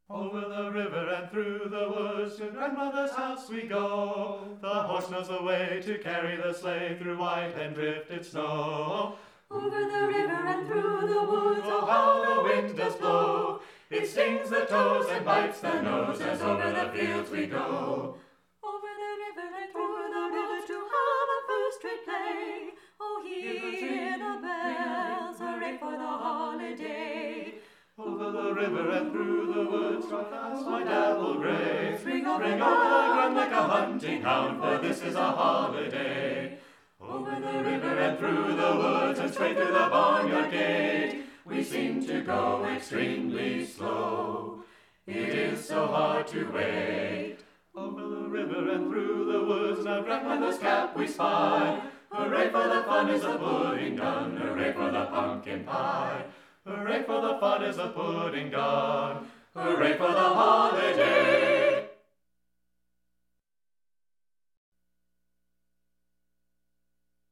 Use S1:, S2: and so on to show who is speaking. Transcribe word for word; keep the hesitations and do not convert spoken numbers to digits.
S1: Over the river and through the woods to grandmother's house we go. The horse knows the way to carry the sleigh through white and drifted snow.
S2: Over the river and through the woods,
S1: oh how the wind does blow! It stings the toes and bites the nose as over the fields we go.
S2: Over the river and through the woods to have a first rate play. Oh, hear the bells, hooray for the holiday.
S1: Over the river and through the woods, run fast, my dapple gray.
S2: Spring over
S1: Spring
S2: the
S1: over the
S2: ground
S1: ground like a hunting hound, for this is a holiday. Over the river and through the woods and straight through the barnyard gate, we seem to go extremely slow. It is so hard to wait. Over the river and through the woods, now grandmother's cap we spy. Hooray for the fun is the pudding done, hooray for the pumpkin pie. Hooray for the fun is the pudding done, hooray for the